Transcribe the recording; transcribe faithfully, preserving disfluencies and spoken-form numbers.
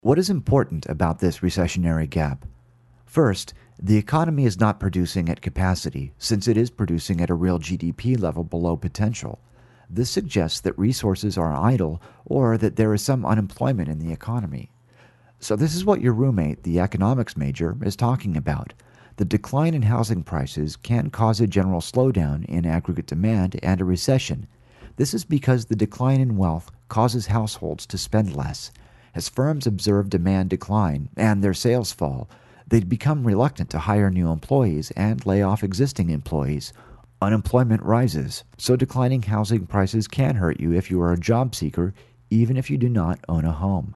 What is important about this recessionary gap? First, the economy is not producing at capacity, since it is producing at a real G D P level below potential. This suggests that resources are idle or that there is some unemployment in the economy. So, this is what your roommate, the economics major, is talking about. The decline in housing prices can cause a general slowdown in aggregate demand and a recession. This is because the decline in wealth causes households to spend less. As firms observe demand decline and their sales fall, they become reluctant to hire new employees and lay off existing employees. Unemployment rises, so declining housing prices can hurt you if you are a job seeker, even if you do not own a home.